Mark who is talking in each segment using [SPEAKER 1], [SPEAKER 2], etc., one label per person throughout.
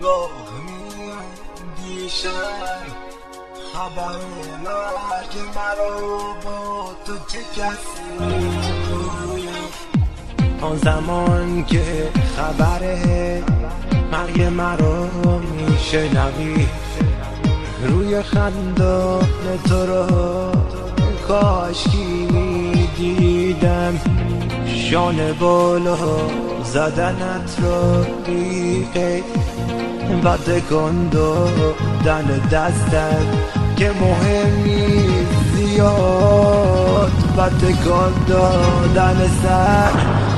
[SPEAKER 1] گاه میاندیشم خبر مرگ مرا با تو چه کسی گویم. آن زمان که خبر مرگ مرا میشنوی روی خندان تو را کاشکی میدیدم، شانه بالا زدنت را بیقید و تکان دادن دستت که مهم نیست زیاد و تکان دادن سر.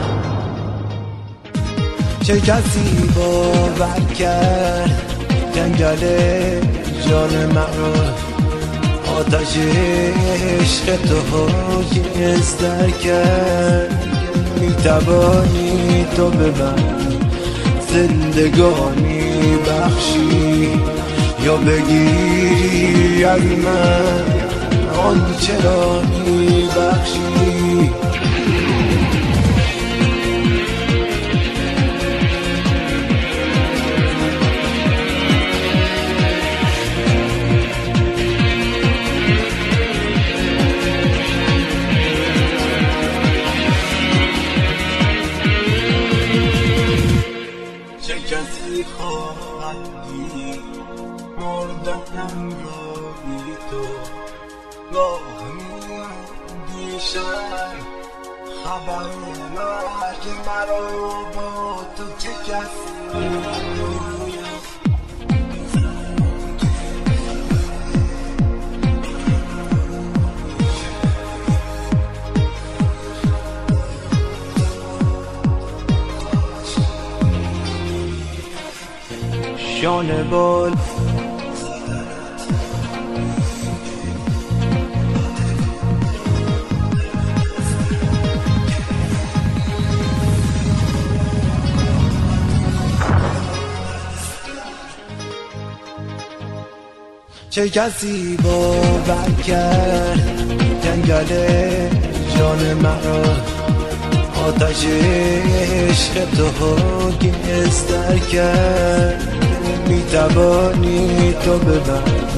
[SPEAKER 1] چه کسی باور کرد جنگل جان مرا آتش عشق تو گستر کرد. میتوانی تو به من زندگانی بخشی یا بگیری از من آنچه را میبخشی. چه کسی خواهد دید مردنم را بی تو؟ گاه میاندیشم خبر مرگ مرا با تو چه کسی گویم. شانه بال چه کسی باور کرد جنگل جان مرا آتش عشق تو گستر کرد. میتوانی تو به من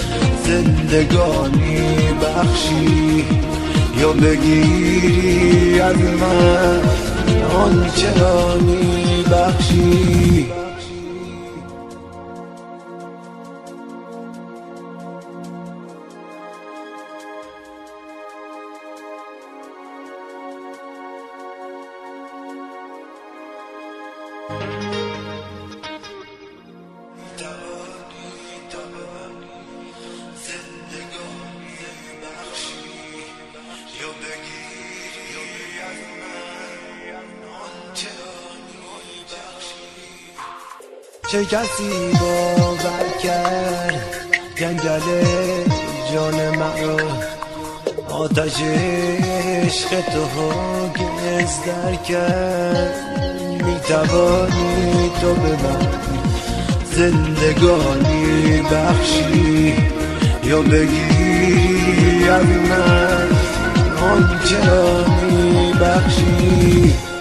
[SPEAKER 1] زندگانی بخشی یا بگیری از من آنچه را میبخشی. چه کسی باور کرد جنگل جان مرا آتش عشق تو گستر کرد. میتوانی تو به من زندگانی بخشی یا بگیری از من آنچه را میبخشی.